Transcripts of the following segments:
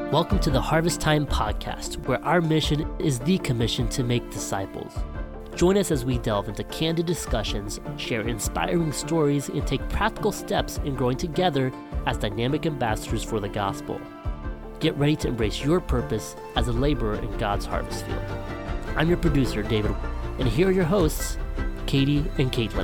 Welcome to the Harvest Time Podcast, where our mission is the commission to make disciples. Join us as we delve into candid discussions, share inspiring stories, and take practical steps in growing together as dynamic ambassadors for the gospel. Get ready to embrace your purpose as a laborer in God's harvest field. I'm your producer, David, and here are your hosts, Katie and Caitlin.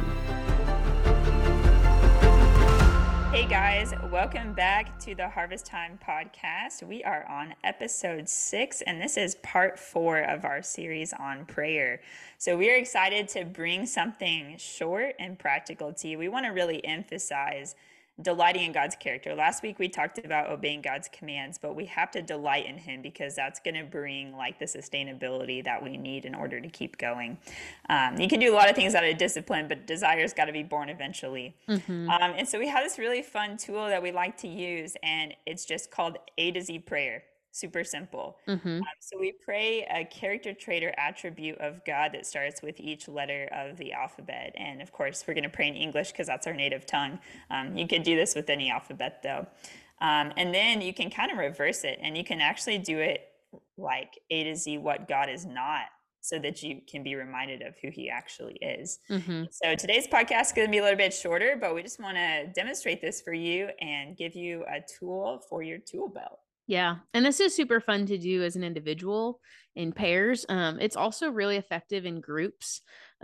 Hey guys, welcome back to the Harvest Time Podcast. We are on episode 6, and this is part 4 of our series on prayer. So we are excited to bring something short and practical to you. We want to really emphasize delighting in God's character. Last week we talked about obeying God's commands, but we have to delight in Him because that's going to bring like the sustainability that we need in order to keep going. You can do a lot of things out of discipline, but desire's got to be born eventually. And so we have this really fun tool that we like to use, and it's just called A to Z prayer. Super simple. So we pray a character trait or attribute of God that starts with each letter of the alphabet. And of course, we're going to pray in English because that's our native tongue. You could do this with any alphabet though. And then you can kind of reverse it, and you can actually do it like A to Z what God is not, so that you can be reminded of who He actually is. So today's podcast is going to be a little bit shorter, but we just want to demonstrate this for you and give you a tool for your tool belt. Yeah. And this is super fun to do as an individual in pairs. It's also really effective in groups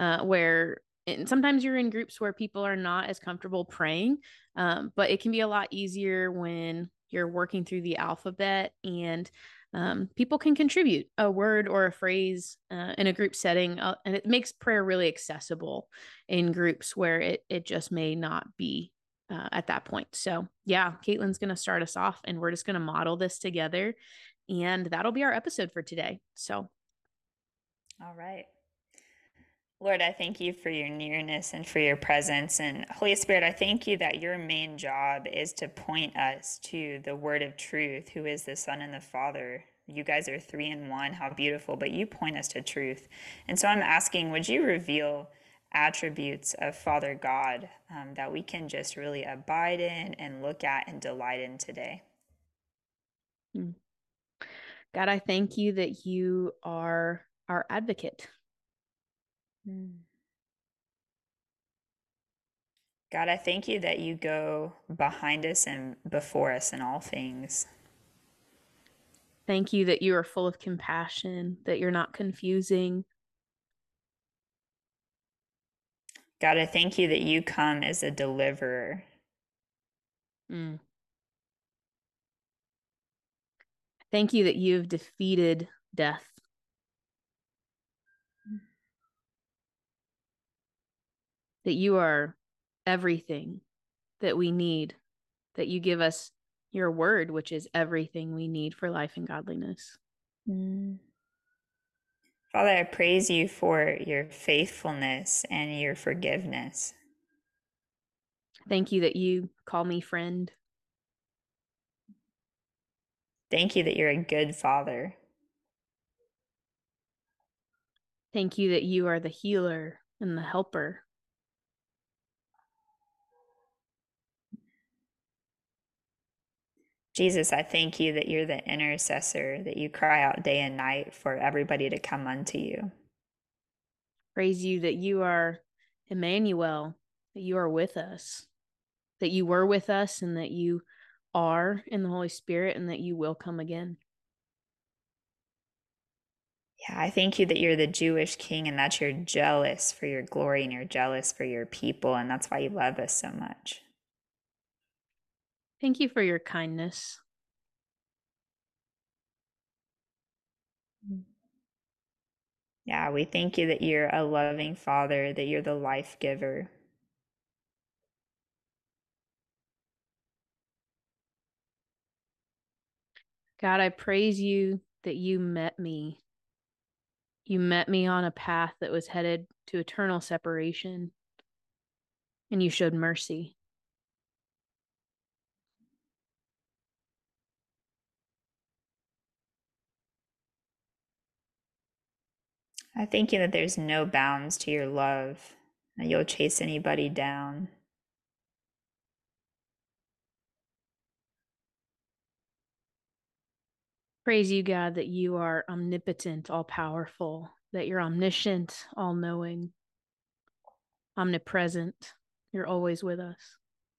and sometimes you're in groups where people are not as comfortable praying. But it can be a lot easier when you're working through the alphabet and people can contribute a word or a phrase in a group setting. And it makes prayer really accessible in groups where it just may not be at that point. So yeah, Caitlin's going to start us off and we're just going to model this together, and that'll be our episode for today. So. All right. Lord, I thank you for your nearness and for your presence. And Holy Spirit, I thank you that your main job is to point us to the word of truth, who is the Son and the Father. You guys are 3 in 1. How beautiful. But you point us to truth. And so I'm asking, would you reveal attributes of Father God that we can just really abide in and look at and delight in today? God, I thank you that you are our advocate. God, I thank you that you go behind us and before us in all things. Thank you that you are full of compassion, that you're not confusing. God, I thank you that you come as a deliverer. Thank you that you've defeated death. That you are everything that we need, that you give us your word, which is everything we need for life and godliness. Father, I praise you for your faithfulness and your forgiveness. Thank you that you call me friend. Thank you that you're a good Father. Thank you that you are the healer and the helper. Jesus, I thank you that you're the intercessor, that you cry out day and night for everybody to come unto you. Praise you that you are Emmanuel, that you are with us, that you were with us and that you are in the Holy Spirit and that you will come again. Yeah, I thank you that you're the Jewish king and that you're jealous for your glory and you're jealous for your people, and that's why you love us so much. Thank you for your kindness. Yeah, we thank you that you're a loving Father, that you're the life giver. God, I praise you that you met me. You met me on a path that was headed to eternal separation, and you showed mercy. I thank you that there's no bounds to your love, that you'll chase anybody down. Praise you, God, that you are omnipotent, all powerful, that you're omniscient, all knowing, omnipresent. You're always with us.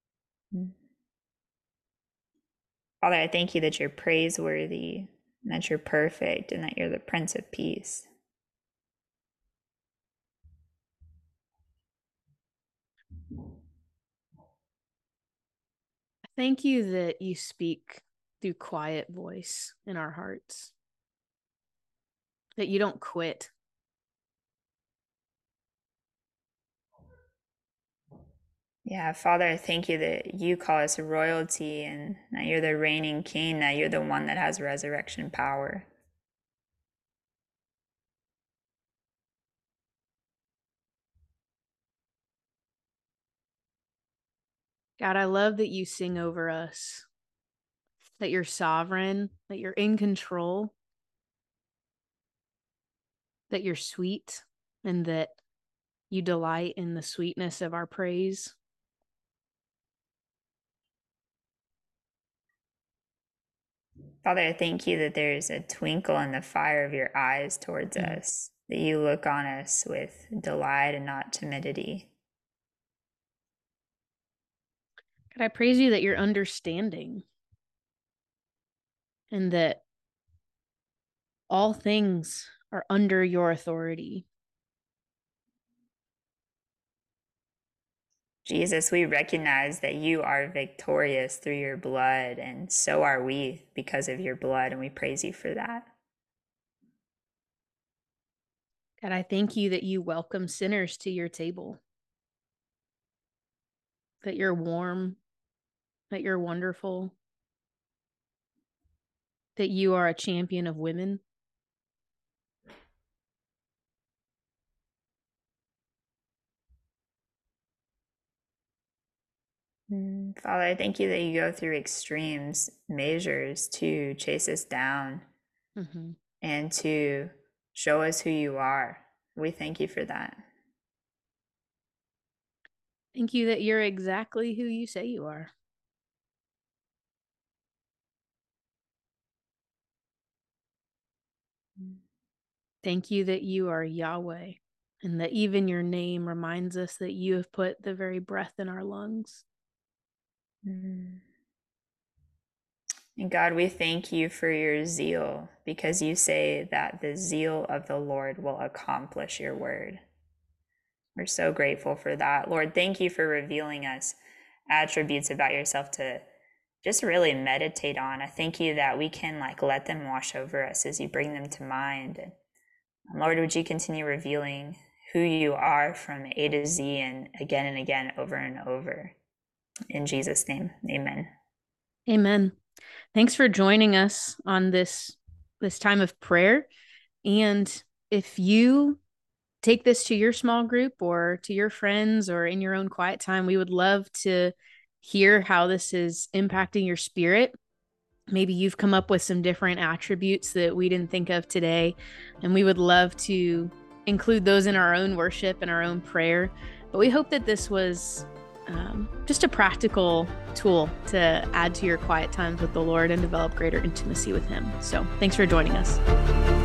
Father, I thank you that you're praiseworthy, and that you're perfect, and that you're the Prince of Peace. Thank you that you speak through quiet voice in our hearts, that you don't quit. Yeah, Father, I thank you that you call us royalty, and that you're the reigning king, that you're the one that has resurrection power. God, I love that you sing over us, that you're sovereign, that you're in control, that you're sweet, and that you delight in the sweetness of our praise. Father, I thank you that there's a twinkle in the fire of your eyes towards us, that you look on us with delight and not timidity. God, I praise you that you're understanding, and that all things are under your authority. Jesus, we recognize that you are victorious through your blood, and so are we because of your blood, and we praise you for that. God, I thank you that you welcome sinners to your table, that you're warm, that you're wonderful, that you are a champion of women. Father, I thank you that you go through extremes, measures to chase us down and to show us who you are. We thank you for that. Thank you that you're exactly who you say you are. Thank you that you are Yahweh, and that even your name reminds us that you have put the very breath in our lungs. And God, we thank you for your zeal, because you say that the zeal of the Lord will accomplish your word. We're so grateful for that. Lord, thank you for revealing us attributes about yourself to just really meditate on. I thank you that we can let them wash over us as you bring them to mind. And Lord, would you continue revealing who you are from A to Z and again, over and over. In Jesus' name, amen. Amen. Thanks for joining us on this time of prayer. And if you take this to your small group or to your friends or in your own quiet time, we would love to hear how this is impacting your spirit. Maybe you've come up with some different attributes that we didn't think of today, and we would love to include those in our own worship and our own prayer. But we hope that this was just a practical tool to add to your quiet times with the Lord and develop greater intimacy with Him. So thanks for joining us.